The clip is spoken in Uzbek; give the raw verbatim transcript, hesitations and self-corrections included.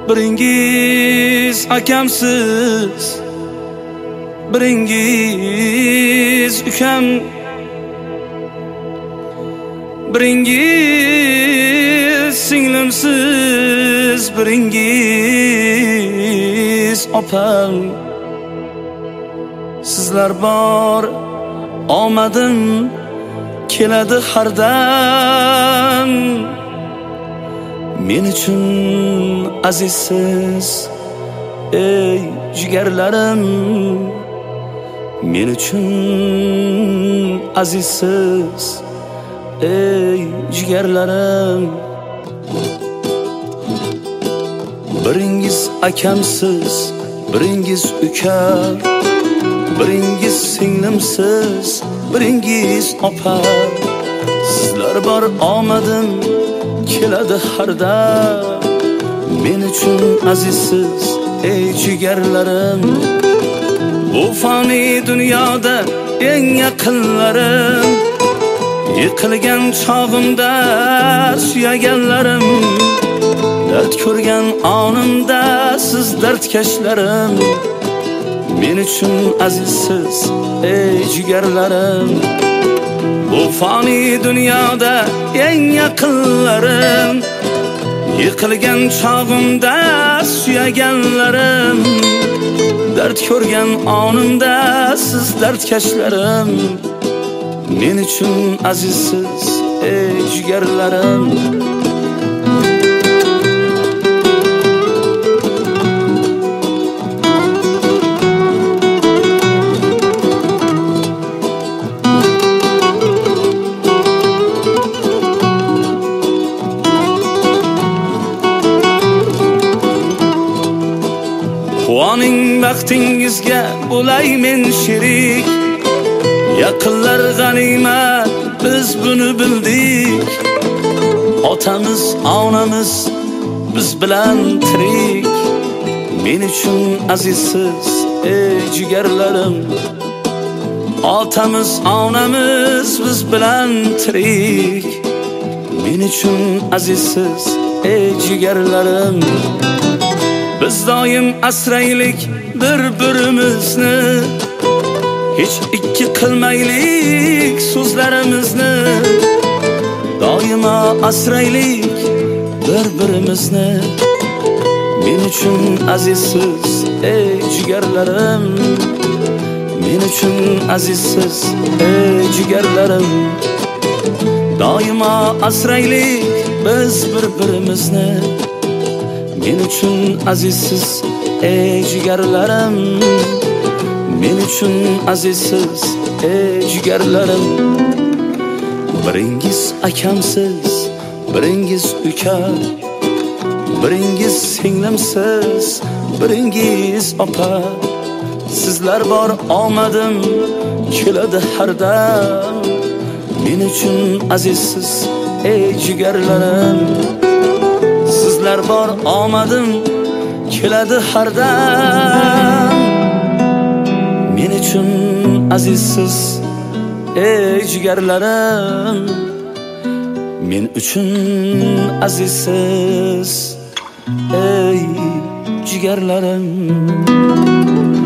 Biringiz akamsiz, biringiz ukam, biringiz singlimsiz, biringiz opam. Sizlar bor omadim keladi har dam. Men uchun azizsiz ey jigarlarim, men uchun azizsiz ey jigarlarim. Biringiz akamsiz, biringiz ukam, biringiz singlimsiz, biringiz opam. Sizlar bor omadim keladi har dam. Men uchun azizsiz ey jigarlarim. Bu fani dunyoda eng yaqinlarim, yiqilgan chog'imda suyaganlarim, dard ko'rgan onimda siz dardkashlarim. Men uchun azizsiz ey jigarlarim. Bu fani dunyoda eng yaqinlarim, yiqilgan chog'imda suyaganlarim, dard ko'rgan onimda siz dardkashlarim. Men uchun azizsiz ey jigarlarim. Quvoning baxtingizga bo'lay men sherik. Yaqinlar g'animat, biz buni bildik. Otamiz, onamiz biz bilan tirik. Men uchun azizsiz ey jigarlarim. Otamiz, onamiz biz bilan tirik. Men uchun azizsiz ey jigarlarim. Biz doim asraylik bir-birimizni, hech ikki qilmaylik so'zlarimizni. Doimo asraylik bir-birimizni. Men uchun azizsiz ey jigarlarim. Men uchun azizsiz ey jigarlarim. Doimo asraylik biz bir-birimizni. Men uchun azizsiz ey jigarlarim. Men uchun azizsiz ey jigarlarim. Biringiz akamsiz, biringiz ukam, biringiz singlimsiz, biringiz opa. Sizlar bor omadim keladi har dam. Men uchun azizsiz ey jigarlarim. Sizlar bor omadim keladi har dam. Men uchun azizsiz ey jigarlarim. Men uchun azizsiz ey jigarlarim.